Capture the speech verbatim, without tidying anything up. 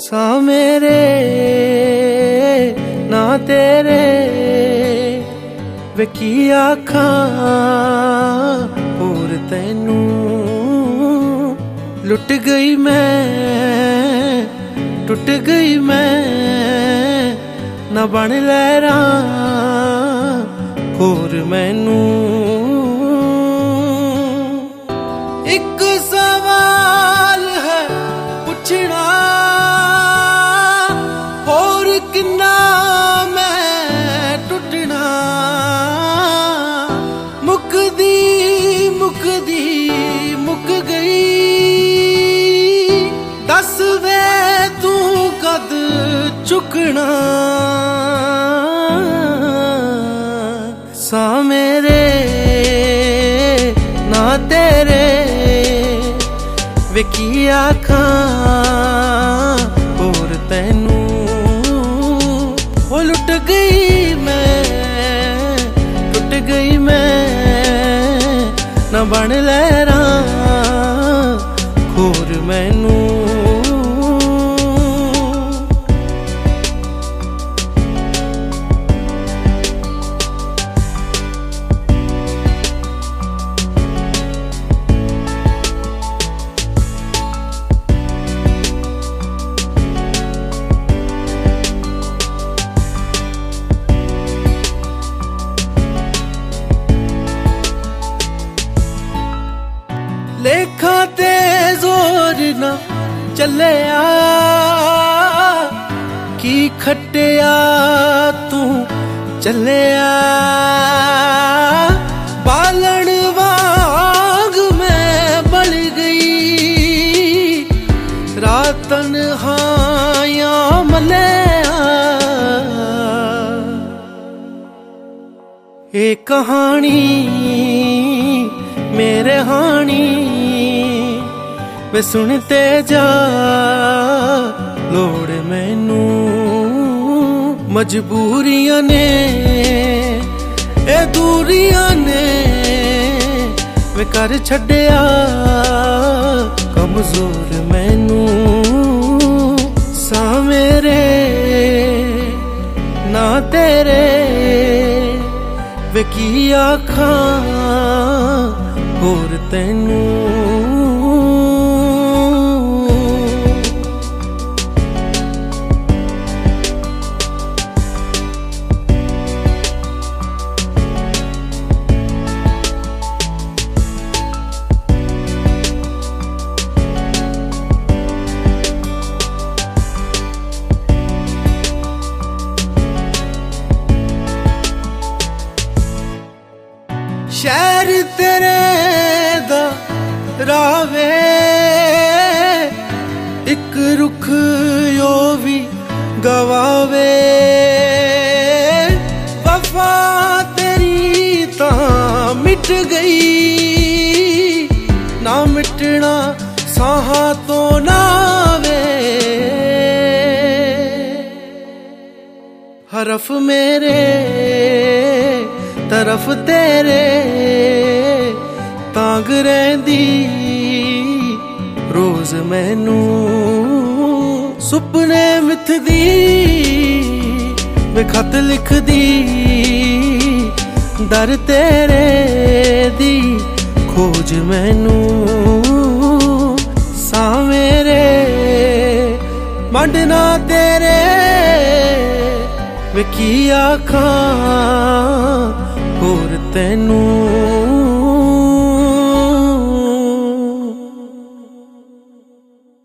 सा मेरे ना तेरे वे की आखा होर तैनू लुट गई मैं टुट गई मैं ना बन लहरा होर मैनू एक सवाल है पुछना होर किन्ना मैं टुटना मुकदी मुकदी मुक गई दस वे तू कद चुकना सा मेरे ना तेरे वे की आखा होर तैनू वो लुट गई मैं टुट गई मैं ना बन लहरा होर मैनू लेखा ते जोर ना चलिया की खटिया तू चलिया बालन वांग मैं बल गई रात तन्हाइयां मलिया ये कहानी मेरे हानी वे सुनते जा लोड़ मैनू मजबूरियां ने ए दूरियां ने वे कर छड्डिया कमजोर मैनू सा मेरे ना तेरे वे की आखा होर तैनू शहर तेरे दा रावे एक रुख यो भी गवावे वफा तेरी तां मिट गई ना मिटना साहा तो नावे हरफ मेरे तरफ तेरे तांग रहिंदी रोज मैनू सुपने मिथदी वे खत लिखदी दर तेरे दी खोज मैनू सा मेरे मंडना तेरे वे की आखा होर तैनू।